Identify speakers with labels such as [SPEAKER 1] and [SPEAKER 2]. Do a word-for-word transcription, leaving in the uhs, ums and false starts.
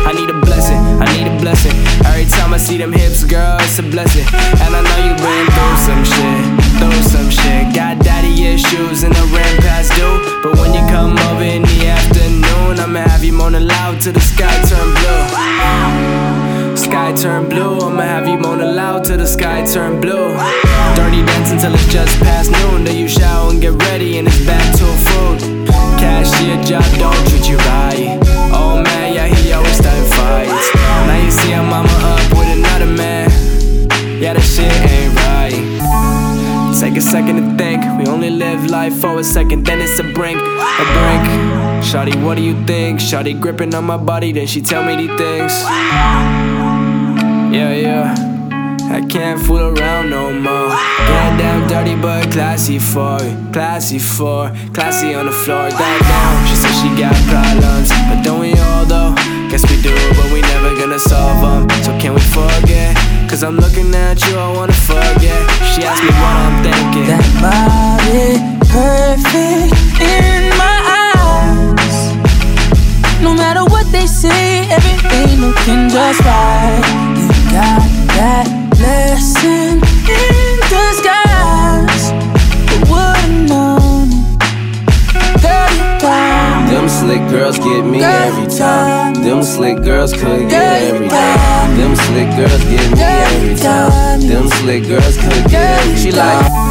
[SPEAKER 1] I need a blessing, I need a blessing. Every time I see them hips, girl, it's a blessing. And I know you been through some shit, through some shit. Got daddy issues and I ran past due. But when you come over in the afternoon, I'ma have you moaning loud till the sky turn blue. Sky turn blue, I'ma have you moaning loud till the sky turn blue. Dirty dance until it's just past noon. Then you shower and get ready and it's back to food. Cashier job don't treat you right. Oh man, yeah, he always starting fights. Now you see your mama up with another man. Yeah, that shit ain't right. Take a second to think. We only live life for a second, then it's a brink, a brink. Shawty, what do you think? Shawty gripping on my body, then she tell me these things. Yeah, yeah, I can't fool around no more. Yeah, damn dirty but classy for it, classy for it, classy on the floor. That down, she said she got problems, but don't we all though? Guess we do, but we never gonna solve them. So can we forget? Cause I'm looking at you, I wanna forget. She asked me what I'm thinking.
[SPEAKER 2] That body perfect in my eyes. No matter what they say, everything looking just right. You got that blessing in disguise. Who would've known it? Girl, you got
[SPEAKER 3] them slick girls get me every time. Them slick girls could get every time. Them slick girls get me every time. Them slick girls could get every time. She like